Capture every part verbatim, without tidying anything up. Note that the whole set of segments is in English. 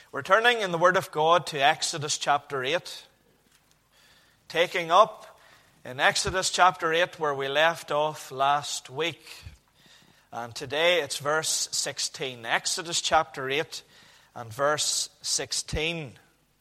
We're turning in the Word of God to Exodus chapter eight. Taking up in Exodus chapter eight where we left off last week. And today it's verse sixteen. Exodus chapter eight and verse sixteen.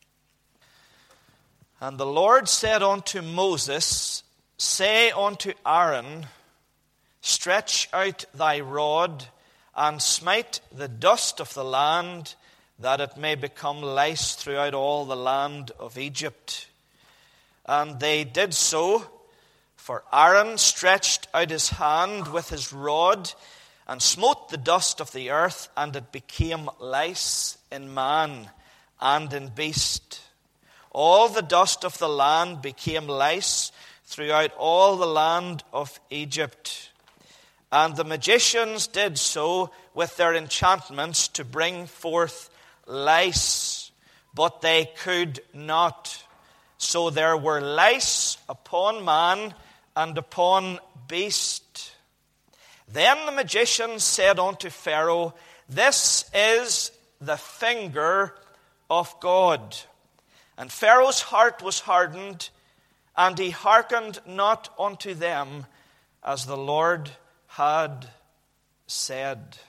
And the Lord said unto Moses, Say unto Aaron, Stretch out thy rod, and smite the dust of the land, that it may become lice throughout all the land of Egypt. And they did so, for Aaron stretched out his hand with his rod, and smote the dust of the earth, and it became lice in man and in beast. All the dust of the land became lice throughout all the land of Egypt. And the magicians did so with their enchantments to bring forth lice, but they could not. So there were lice upon man and upon beast. Then the magicians said unto Pharaoh, This is the finger of God. And Pharaoh's heart was hardened, and he hearkened not unto them, as the Lord had said.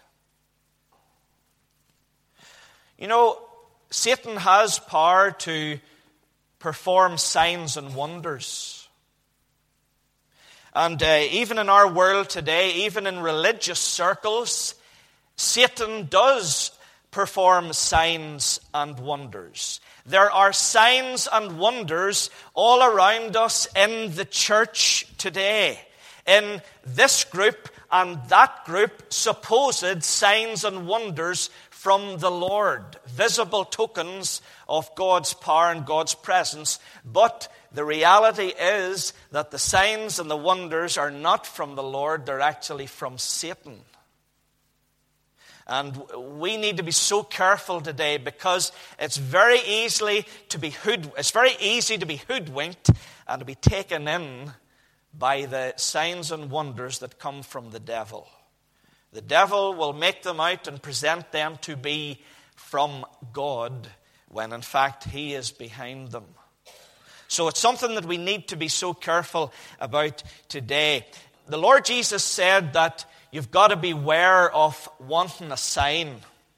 You know, Satan has power to perform signs and wonders. And uh, even in our world today, even in religious circles, Satan does perform signs and wonders. There are signs and wonders all around us in the church today. In this group and that group, supposed signs and wonders from the Lord, visible tokens of God's power and God's presence. But the reality is that the signs and the wonders are not from the Lord, they're actually from Satan. And we need to be so careful today, because it's very easily to be hood, it's very easy to be hoodwinked and to be taken in by the signs and wonders that come from the devil. The devil will make them out and present them to be from God, when in fact he is behind them. So it's something that we need to be so careful about today. The Lord Jesus said that you've got to beware of wanting a sign.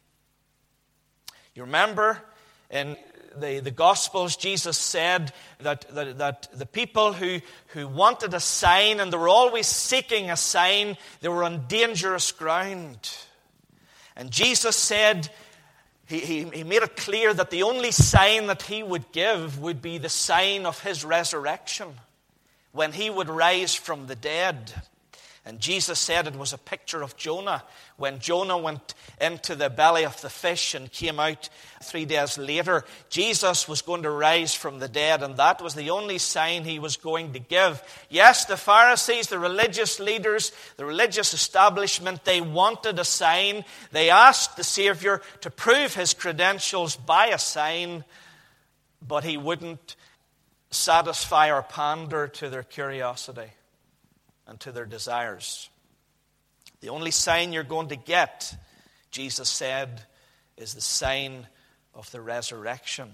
You remember in the, the Gospels, Jesus said that, that, that the people who, who wanted a sign, and they were always seeking a sign, they were on dangerous ground. And Jesus said, he, he, he made it clear that the only sign that he would give would be the sign of his resurrection, when he would rise from the dead. And Jesus said it was a picture of Jonah. When Jonah went into the belly of the fish and came out three days later, Jesus was going to rise from the dead, and that was the only sign he was going to give. Yes, the Pharisees, the religious leaders, the religious establishment, they wanted a sign. They asked the Savior to prove his credentials by a sign, but he wouldn't satisfy or pander to their curiosity and to their desires. The only sign you're going to get, Jesus said, is the sign of the resurrection.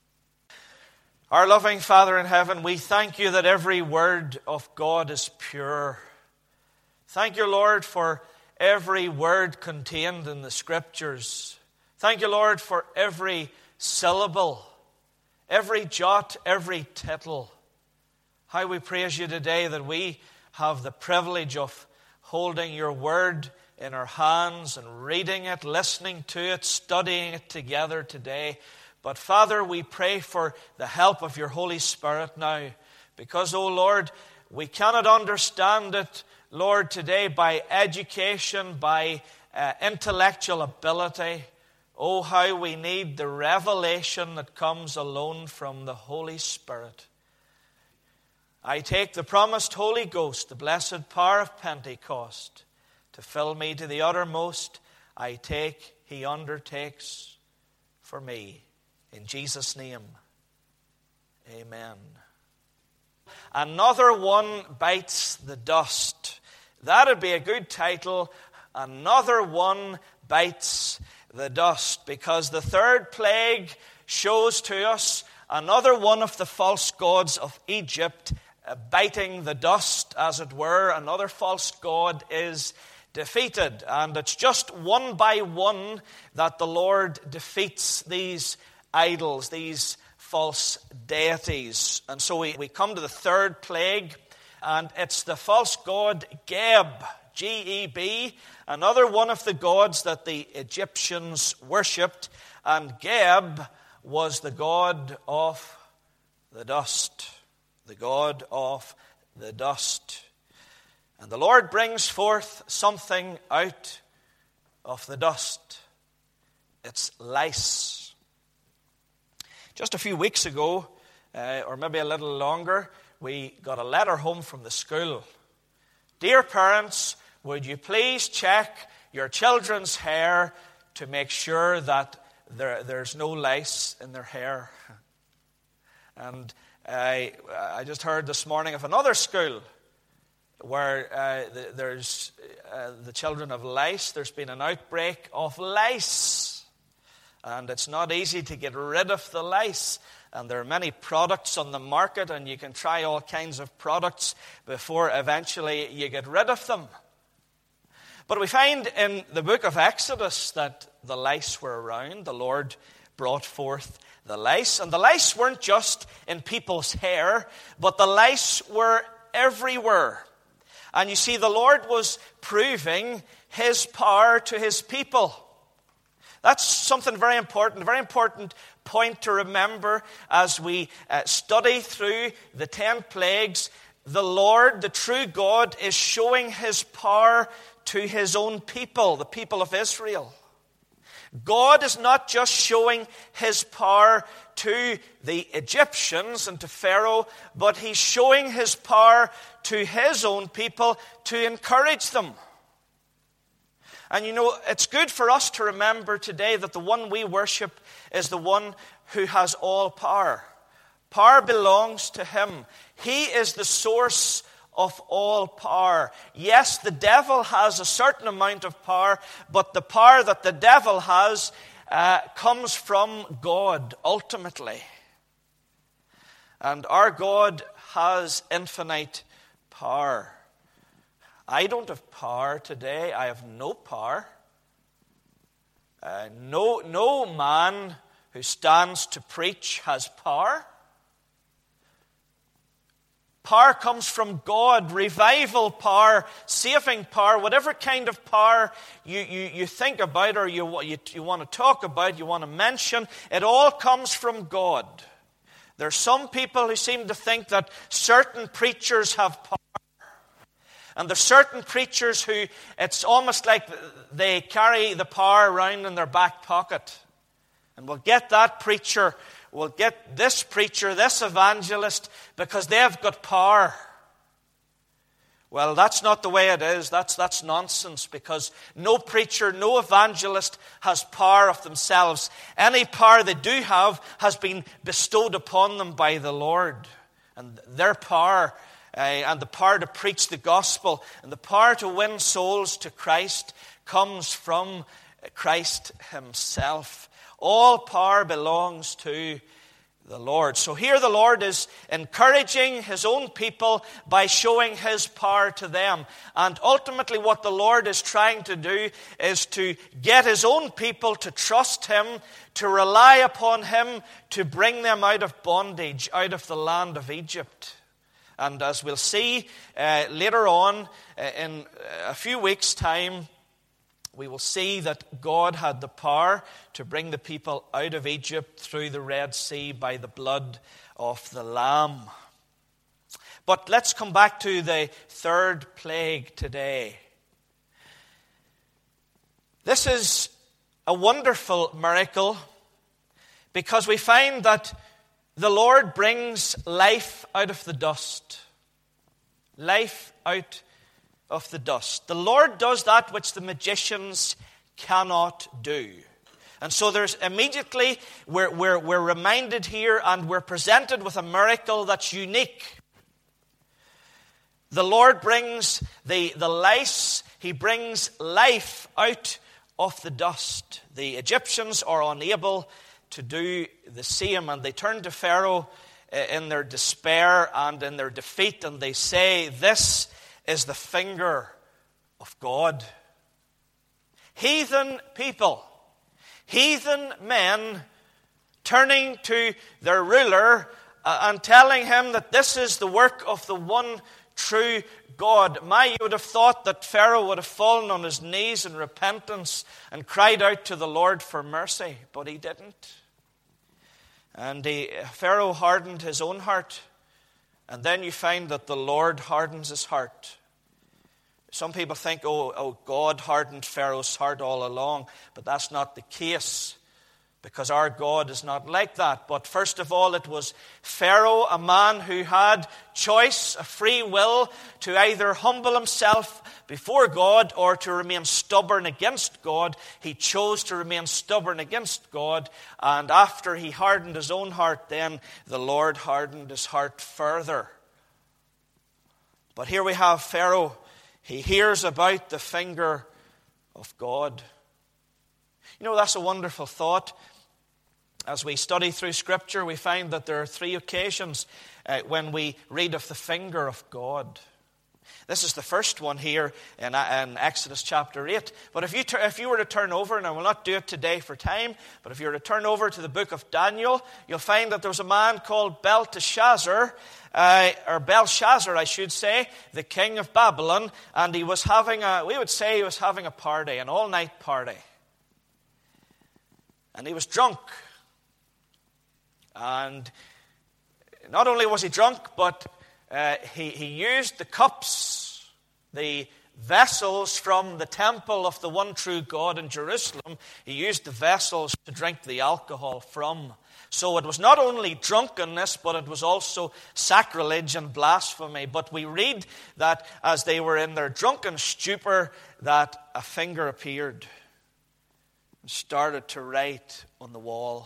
Our loving Father in heaven, we thank you that every word of God is pure. Thank you, Lord, for every word contained in the Scriptures. Thank you, Lord, for every syllable, every jot, every tittle. How we praise you today that we have the privilege of holding your word in our hands and reading it, listening to it, studying it together today. But Father, we pray for the help of your Holy Spirit now, because, oh Lord, we cannot understand it, Lord, today by education, by uh, intellectual ability. Oh, how we need the revelation that comes alone from the Holy Spirit. I take the promised Holy Ghost, the blessed power of Pentecost, to fill me to the uttermost. I take, he undertakes for me. In Jesus' name, amen. Another one bites the dust. That would be a good title. Another one bites the dust, because the third plague shows to us another one of the false gods of Egypt uh, biting the dust, as it were. Another false god is defeated, and it's just one by one that the Lord defeats these idols, these false deities. And so we, we come to the third plague, and it's the false god Geb, G E B, another one of the gods that the Egyptians worshipped. And Geb was the god of the dust, the god of the dust. And the Lord brings forth something out of the dust. It's lice. Just a few weeks ago, uh, or maybe a little longer, we got a letter home from the school. Dear parents, would you please check your children's hair to make sure that there, there's no lice in their hair? And I, I just heard this morning of another school where uh, there's uh, the children have lice. There's been an outbreak of lice. And it's not easy to get rid of the lice. And there are many products on the market, and you can try all kinds of products before eventually you get rid of them. But we find in the book of Exodus that the lice were around. The Lord brought forth the lice. And the lice weren't just in people's hair, but the lice were everywhere. And you see, the Lord was proving his power to his people. That's something very important, a very important point to remember as we uh, study through the ten plagues. The Lord, the true God, is showing his power to his own people, the people of Israel. God is not just showing his power to the Egyptians and to Pharaoh, but he's showing his power to his own people to encourage them. And you know, it's good for us to remember today that the one we worship is the one who has all power. Power belongs to him. He is the source of all power. Yes, the devil has a certain amount of power, but the power that the devil has uh, comes from God ultimately. And our God has infinite power. I don't have power today. I have no power. Uh, no, no man who stands to preach has power. Power comes from God, revival power, saving power, whatever kind of power you, you, you think about or you, you, you want to talk about, you want to mention, it all comes from God. There are some people who seem to think that certain preachers have power. And there's certain preachers who, it's almost like they carry the power around in their back pocket. And we'll get that preacher, we'll get this preacher, this evangelist, because they've got power. Well, that's not the way it is. That's, that's nonsense, because no preacher, no evangelist has power of themselves. Any power they do have has been bestowed upon them by the Lord. And their power Uh, and the power to preach the gospel and the power to win souls to Christ comes from Christ himself. All power belongs to the Lord. So here the Lord is encouraging his own people by showing his power to them. And ultimately what the Lord is trying to do is to get his own people to trust him, to rely upon him, to bring them out of bondage, out of the land of Egypt. And as we'll see uh, later on, uh, in a few weeks' time, we will see that God had the power to bring the people out of Egypt through the Red Sea by the blood of the Lamb. But let's come back to the third plague today. This is a wonderful miracle because we find that the Lord brings life out of the dust. Life out of the dust. The Lord does that which the magicians cannot do. And so there's immediately, we're, we're, we're reminded here and we're presented with a miracle that's unique. The Lord brings the, the lice, he brings life out of the dust. The Egyptians are unable to do the same, and they turn to Pharaoh in their despair and in their defeat, and they say, "This is the finger of God." Heathen people, heathen men, turning to their ruler uh, and telling him that this is the work of the one true God. My, you would have thought that Pharaoh would have fallen on his knees in repentance and cried out to the Lord for mercy, but he didn't. And he, Pharaoh hardened his own heart, and then you find that the Lord hardens his heart. Some people think, oh, oh, God hardened Pharaoh's heart all along, but that's not the case, because our God is not like that. But first of all, it was Pharaoh, a man who had choice, a free will, to either humble himself before God or to remain stubborn against God. He chose to remain stubborn against God, and after he hardened his own heart, then the Lord hardened his heart further. But here we have Pharaoh. He hears about the finger of God. You know, that's a wonderful thought. As we study through Scripture, we find that there are three occasions uh, when we read of the finger of God. This is the first one here in, in Exodus chapter eight. But if you, ter- if you were to turn over, and I will not do it today for time, but if you were to turn over to the book of Daniel, you'll find that there was a man called Belteshazzar, uh, or Belshazzar, I should say, the king of Babylon, and he was having a, we would say he was having a party, an all-night party. And he was drunk. And not only was he drunk, but uh, he, he used the cups, the vessels from the temple of the one true God in Jerusalem. He used the vessels to drink the alcohol from. So it was not only drunkenness, but it was also sacrilege and blasphemy. But we read that as they were in their drunken stupor, that a finger appeared and started to write on the wall.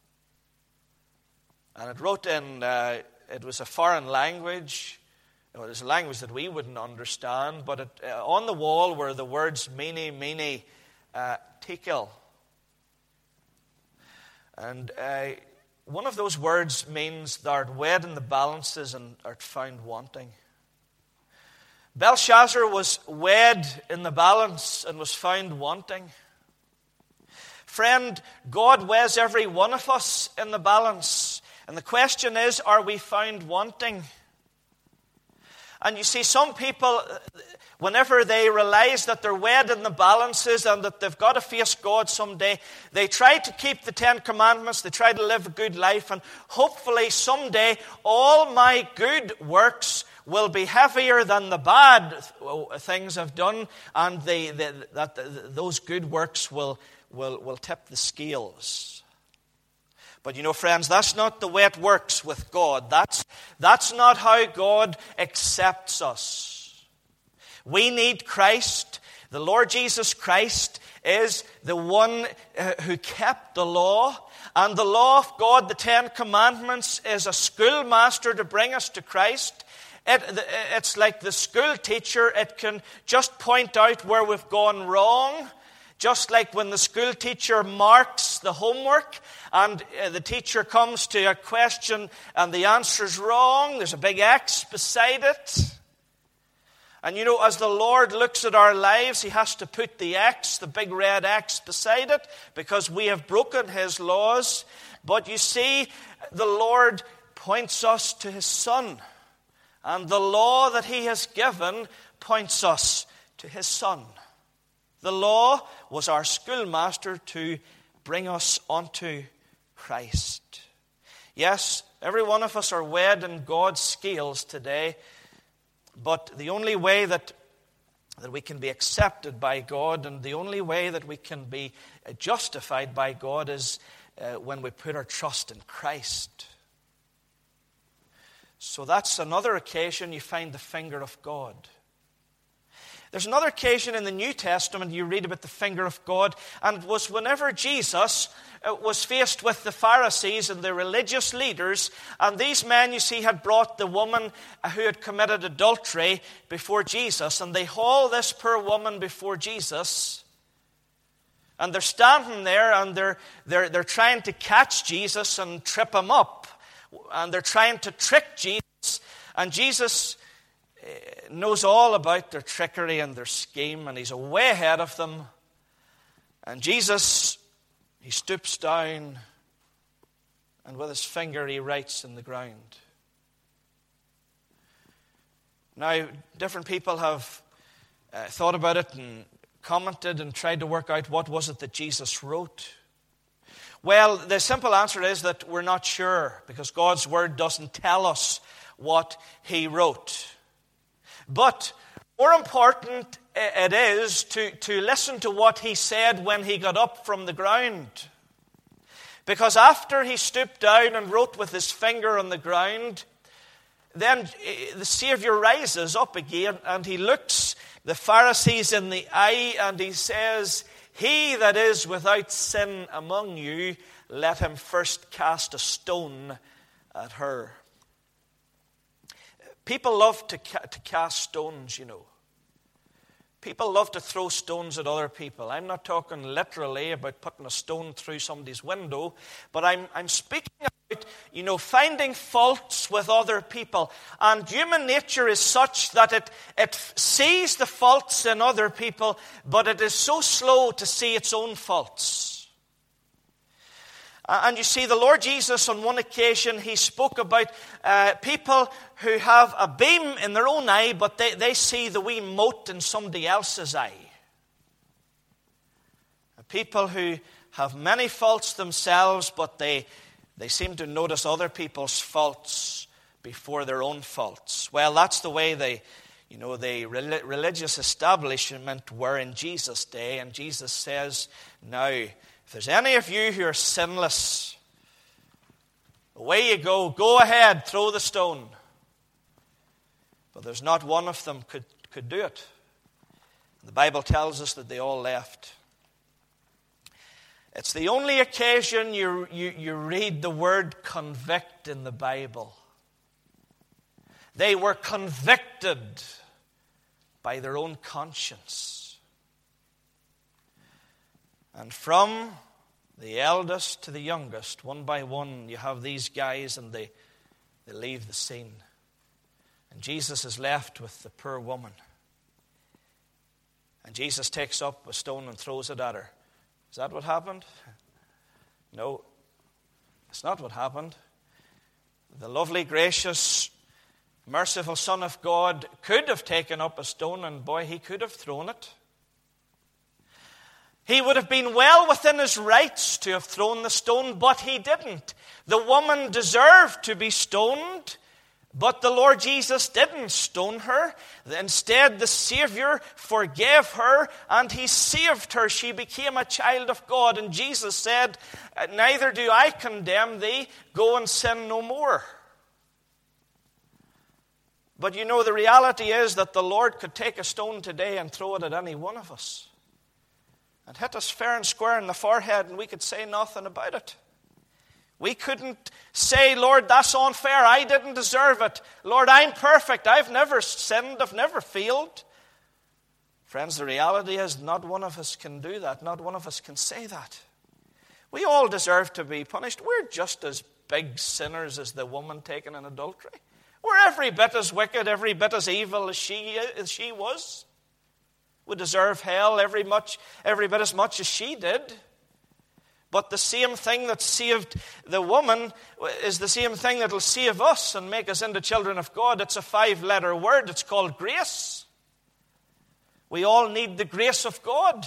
And it wrote in, uh, it was a foreign language. It was a language that we wouldn't understand. But it, uh, on the wall were the words, Mene, Mene, uh, Tekel. And uh, one of those words means thou art weighed in the balances and art found wanting. Belshazzar was weighed in the balance and was found wanting. Friend, God weighs every one of us in the balance. And the question is, are we found wanting? And you see, some people, whenever they realize that they're weighed in the balances and that they've got to face God someday, they try to keep the Ten Commandments, they try to live a good life, and hopefully someday all my good works will be heavier than the bad things I've done, and they, they, that those good works will, will, will tip the scales. But you know, friends, that's not the way it works with God. That's, that's not how God accepts us. We need Christ. The Lord Jesus Christ is the one uh, who kept the law. And the law of God, the Ten Commandments, is a schoolmaster to bring us to Christ. It, it's like the school teacher. It can just point out where we've gone wrong. Just like when the school teacher marks the homework and the teacher comes to a question and the answer's wrong, there's a big X beside it. And you know, as the Lord looks at our lives, He has to put the X, the big red X beside it, because we have broken His laws. But you see, the Lord points us to His Son. And the law that He has given points us to His Son. The law was our schoolmaster to bring us unto Christ. Yes, every one of us are weighed in God's scales today, but the only way that, that we can be accepted by God and the only way that we can be justified by God is uh, when we put our trust in Christ. So that's another occasion you find the finger of God. There's another occasion in the New Testament you read about the finger of God, and it was whenever Jesus was faced with the Pharisees and the religious leaders, and these men, you see, had brought the woman who had committed adultery before Jesus, and they haul this poor woman before Jesus. And they're standing there and they're, they're, they're trying to catch Jesus and trip him up. And they're trying to trick Jesus. And Jesus knows all about their trickery and their scheme. And he's way ahead of them. And Jesus, he stoops down. And with his finger he writes in the ground. Now, different people have uh, thought about it and commented and tried to work out what was it that Jesus wrote. Well, the simple answer is that we're not sure, because God's word doesn't tell us what he wrote. But more important it is to, to listen to what he said when he got up from the ground. Because after he stooped down and wrote with his finger on the ground, then the Savior rises up again and he looks the Pharisees in the eye and he says, "He that is without sin among you, let him first cast a stone at her." People love to, ca- to cast stones, you know. People love to throw stones at other people. I'm not talking literally about putting a stone through somebody's window, but I'm, I'm speaking about, you know, finding faults with other people. And human nature is such that it, it sees the faults in other people, but it is so slow to see its own faults. And you see, the Lord Jesus, on one occasion, he spoke about uh, people who have a beam in their own eye, but they, they see the wee mote in somebody else's eye. People who have many faults themselves, but they, they seem to notice other people's faults before their own faults. Well, that's the way they, you know, the religious establishment were in Jesus' day. And Jesus says, now, if there's any of you who are sinless, away you go. Go ahead, throw the stone. But there's not one of them could, could do it. The Bible tells us that they all left. It's the only occasion you, you, you read the word convict in the Bible. They were convicted by their own conscience. And from the eldest to the youngest, one by one, you have these guys and they, they leave the scene. And Jesus is left with the poor woman. And Jesus takes up a stone and throws it at her. Is that what happened? No, it's not what happened. The lovely, gracious, merciful Son of God could have taken up a stone, and boy, he could have thrown it. He would have been well within his rights to have thrown the stone, but he didn't. The woman deserved to be stoned, but the Lord Jesus didn't stone her. Instead, the Savior forgave her and he saved her. She became a child of God. And Jesus said, neither do I condemn thee. Go and sin no more. But you know, the reality is that the Lord could take a stone today and throw it at any one of us. And hit us fair and square in the forehead, and we could say nothing about it. We couldn't say, Lord, that's unfair. I didn't deserve it. Lord, I'm perfect. I've never sinned. I've never failed. Friends, the reality is not one of us can do that. Not one of us can say that. We all deserve to be punished. We're just as big sinners as the woman taken in adultery. We're every bit as wicked, every bit as evil as she, as she was. We deserve hell every much, every bit as much as she did. But the same thing that saved the woman is the same thing that will save us and make us into children of God. It's a five-letter word. It's called grace. We all need the grace of God.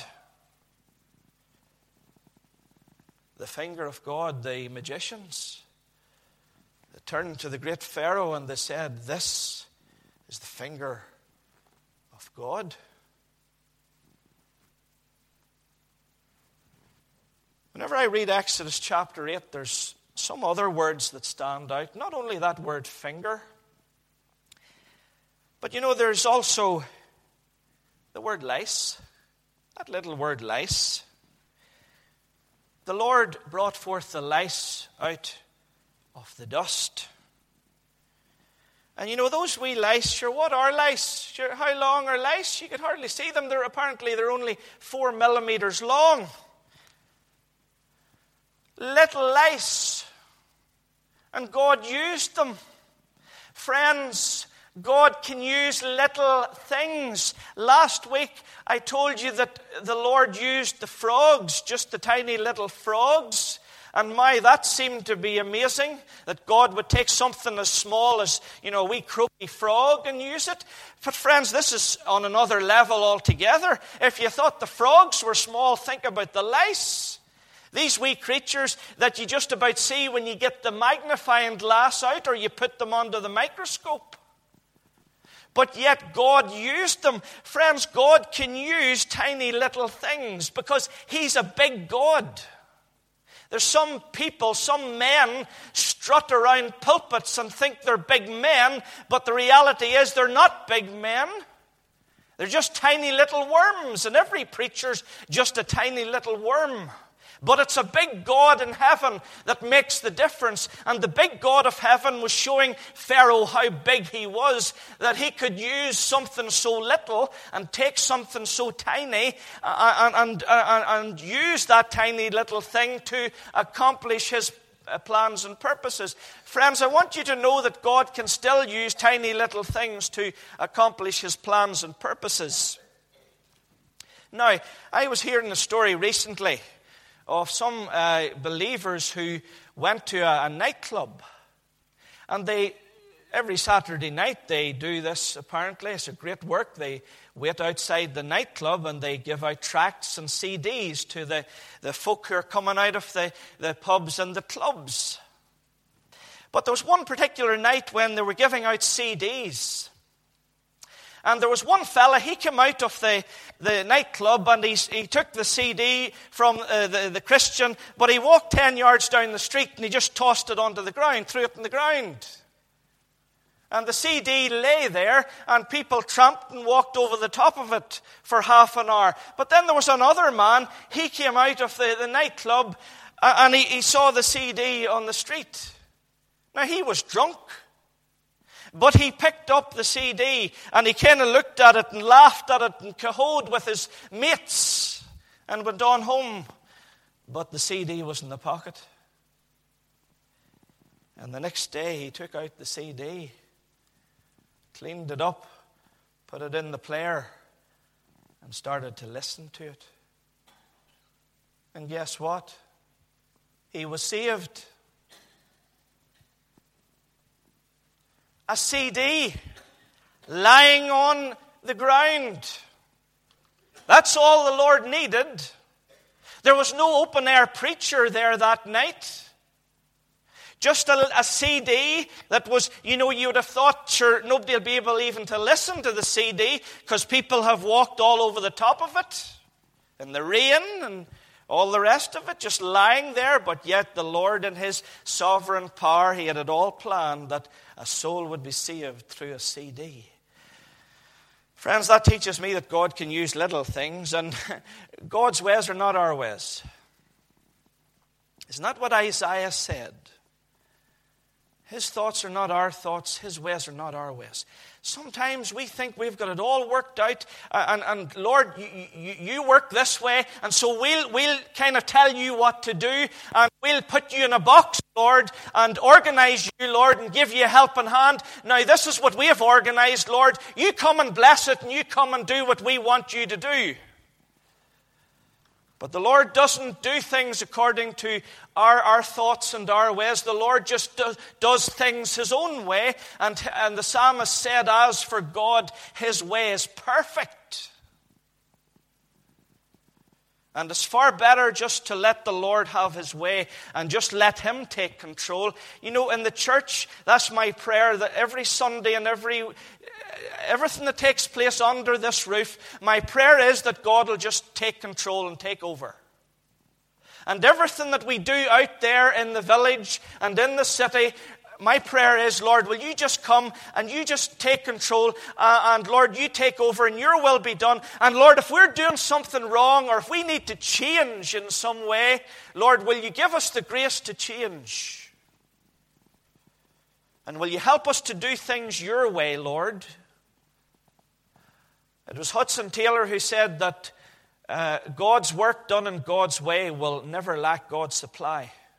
The finger of God, the magicians, they turned to the great Pharaoh and they said, this is the finger of God. Whenever I read Exodus chapter eight, there's some other words that stand out. Not only that word finger, but you know, there's also the word lice. That little word lice. The Lord brought forth the lice out of the dust. And you know, those wee lice, sure, what are lice? Sure, how long are lice? You could hardly see them. They're apparently they're only four millimeters long. little lice. And God used them. Friends, God can use little things. Last week, I told you that the Lord used the frogs, just the tiny little frogs. And my, that seemed to be amazing, that God would take something as small as, you know, a wee croaky frog and use it. But friends, this is on another level altogether. If you thought the frogs were small, think about the lice. These wee creatures that you just about see when you get the magnifying glass out or you put them under the microscope. But yet God used them. Friends, God can use tiny little things because He's a big God. There's some people, some men strut around pulpits and think they're big men, but the reality is they're not big men. They're just tiny little worms, and every preacher's just a tiny little worm. But it's a big God in heaven that makes the difference. And the big God of heaven was showing Pharaoh how big he was, that he could use something so little and take something so tiny and, and, and, and use that tiny little thing to accomplish his plans and purposes. Friends, I want you to know that God can still use tiny little things to accomplish His plans and purposes. Now, I was hearing a story recently of some uh, believers who went to a, a nightclub. And they, every Saturday night, they do this, apparently. It's a great work. They wait outside the nightclub and they give out tracts and C Ds to the, the folk who are coming out of the, the pubs and the clubs. But there was one particular night when they were giving out C Ds. And there was one fella, he came out of the, the nightclub and he, he took the C D from uh, the, the Christian, but he walked ten yards down the street and he just tossed it onto the ground, threw it on the ground. And the C D lay there and people tramped and walked over the top of it for half an hour. But then there was another man, he came out of the, the nightclub uh, and he, he saw the C D on the street. Now he was drunk. But he picked up the C D and he kind of looked at it and laughed at it and cahoed with his mates and went on home. But the C D was in the pocket. And the next day he took out the C D, cleaned it up, put it in the player, and started to listen to it. And guess what? He was saved. A C D lying on the ground. That's all the Lord needed. There was no open-air preacher there that night. Just a, a C D that was, you know, you would have thought, sure, nobody will be able even to listen to the C D because people have walked all over the top of it in the rain and all the rest of it, just lying there. But yet the Lord in His sovereign power, He had it all planned that a soul would be saved through a C D. Friends, that teaches me that God can use little things, and God's ways are not our ways. Isn't that what Isaiah said? His thoughts are not our thoughts. His ways are not our ways. Sometimes we think we've got it all worked out, uh, and, and Lord, you, you, you work this way, and so we'll, we'll kind of tell you what to do, and we'll put you in a box, Lord, and organize you, Lord, and give you a helping hand. Now, this is what we have organized, Lord. You come and bless it, and you come and do what we want you to do. But the Lord doesn't do things according to our, our thoughts and our ways. The Lord just do, does things His own way. And, and the psalmist said, as for God, His way is perfect. And it's far better just to let the Lord have His way and just let Him take control. You know, in the church, that's my prayer, that every Sunday and every everything that takes place under this roof, my prayer is that God will just take control and take over. And everything that we do out there in the village and in the city, my prayer is, Lord, will you just come and you just take control, uh, and Lord, you take over and your will be done. And Lord, if we're doing something wrong or if we need to change in some way, Lord, will you give us the grace to change? And will you help us to do things your way, Lord? It was Hudson Taylor who said that uh, God's work done in God's way will never lack God's supply.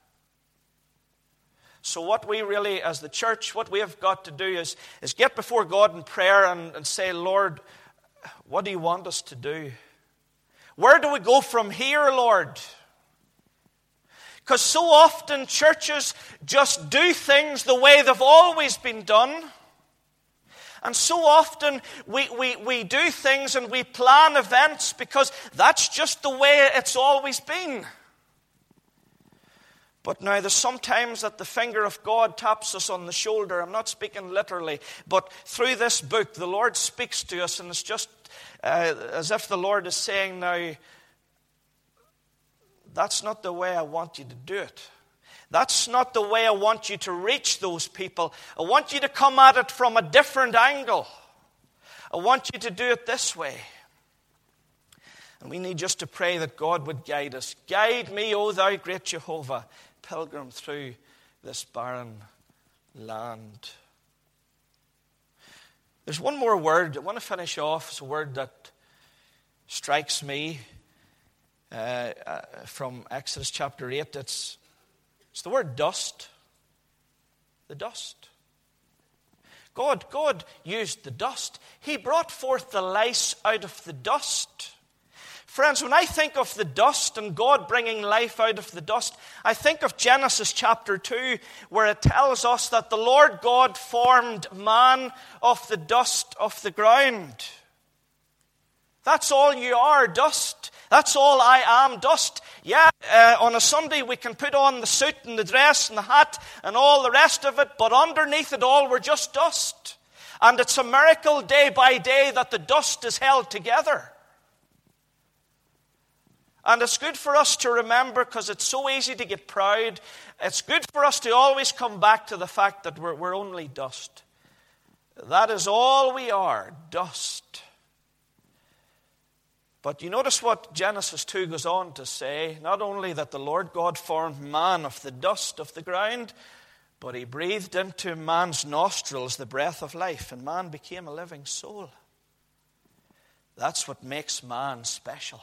So what we really, as the church, what we have got to do is, is get before God in prayer and, and say, Lord, what do you want us to do? Where do we go from here, Lord? Because so often churches just do things the way they've always been done. And so often we, we, we do things and we plan events because that's just the way it's always been. But now there's sometimes that the finger of God taps us on the shoulder. I'm not speaking literally, but through this book the Lord speaks to us, and it's just uh, as if the Lord is saying, now, that's not the way I want you to do it. That's not the way I want you to reach those people. I want you to come at it from a different angle. I want you to do it this way. And we need just to pray that God would guide us. Guide me, O thou great Jehovah, pilgrim through this barren land. There's one more word I want to finish off. It's a word that strikes me uh, uh, from Exodus chapter eight. It's, it's the word dust. The dust. God, God used the dust. He brought forth the lice out of the dust. Friends, when I think of the dust and God bringing life out of the dust, I think of Genesis chapter two, where it tells us that the Lord God formed man of the dust of the ground. That's all you are, dust. That's all I am, dust. Yeah, uh, on a Sunday we can put on the suit and the dress and the hat and all the rest of it, but underneath it all we're just dust. And it's a miracle day by day that the dust is held together. And it's good for us to remember, because it's so easy to get proud. It's good for us to always come back to the fact that we're, we're only dust. That is all we are, dust. But you notice what Genesis two goes on to say. Not only that the Lord God formed man of the dust of the ground, but he breathed into man's nostrils the breath of life, and man became a living soul. That's what makes man special.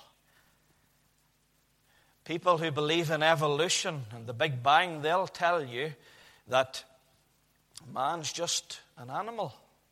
People who believe in evolution and the Big Bang, they'll tell you that man's just an animal.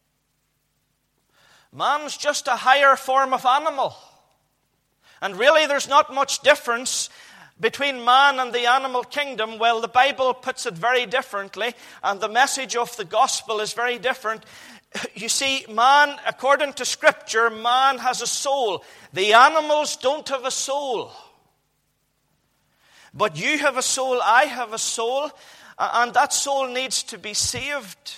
Man's just a higher form of animal. And really there's not much difference between man and the animal kingdom. Well, the Bible puts it very differently, and the message of the gospel is very different. You see, man, according to Scripture, man has a soul. The animals don't have a soul. But you have a soul, I have a soul, and that soul needs to be saved.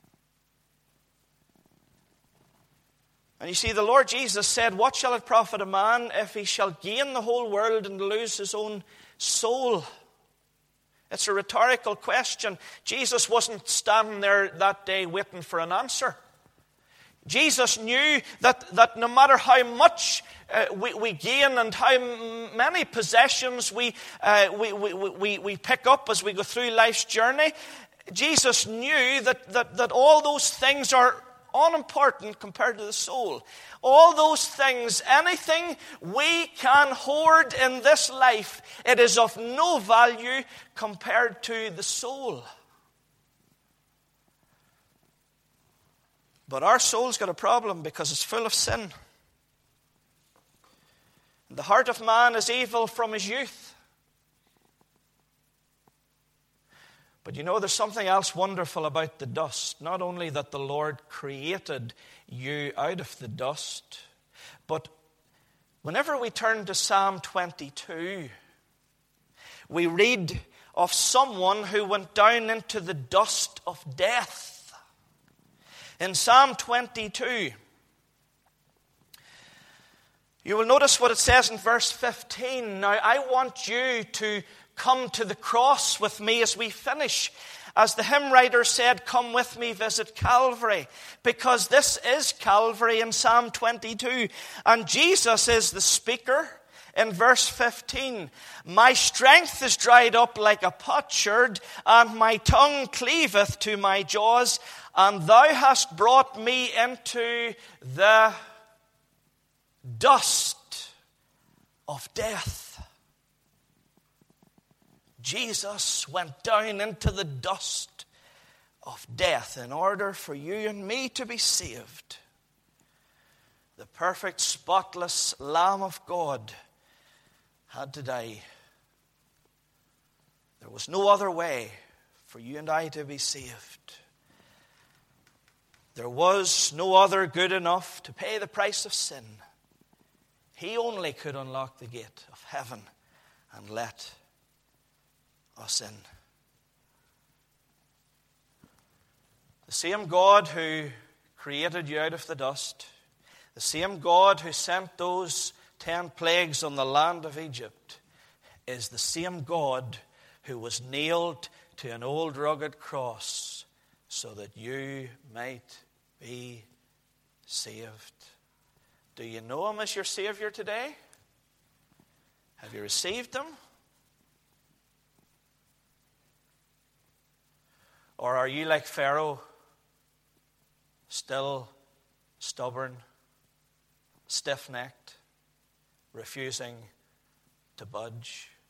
And you see, the Lord Jesus said, what shall it profit a man if he shall gain the whole world and lose his own soul? It's a rhetorical question. Jesus wasn't standing there that day waiting for an answer. Jesus knew that, that no matter how much uh, we, we gain and how many possessions we, uh, we, we, we, we pick up as we go through life's journey, Jesus knew that, that, that all those things are unimportant compared to the soul. All those things, anything we can hoard in this life, it is of no value compared to the soul. But our soul's got a problem because it's full of sin. The heart of man is evil from his youth. But you know, there's something else wonderful about the dust. Not only that the Lord created you out of the dust, but whenever we turn to Psalm twenty-two, we read of someone who went down into the dust of death. In Psalm twenty-two, you will notice what it says in verse fifteen. Now, I want you to come to the cross with me as we finish. As the hymn writer said, come with me, visit Calvary. Because this is Calvary in Psalm twenty-two. And Jesus is the speaker in verse fifteen. My strength is dried up like a potsherd, and my tongue cleaveth to my jaws. And thou hast brought me into the dust of death. Jesus went down into the dust of death in order for you and me to be saved. The perfect, spotless Lamb of God had to die. There was no other way for you and I to be saved. There was no other good enough to pay the price of sin. He only could unlock the gate of heaven and let us in. The same God who created you out of the dust, the same God who sent those ten plagues on the land of Egypt, is the same God who was nailed to an old rugged cross so that you might be saved. Do you know Him as your Savior today? Have you received Him? Or are you like Pharaoh, still stubborn, stiff-necked, refusing to budge?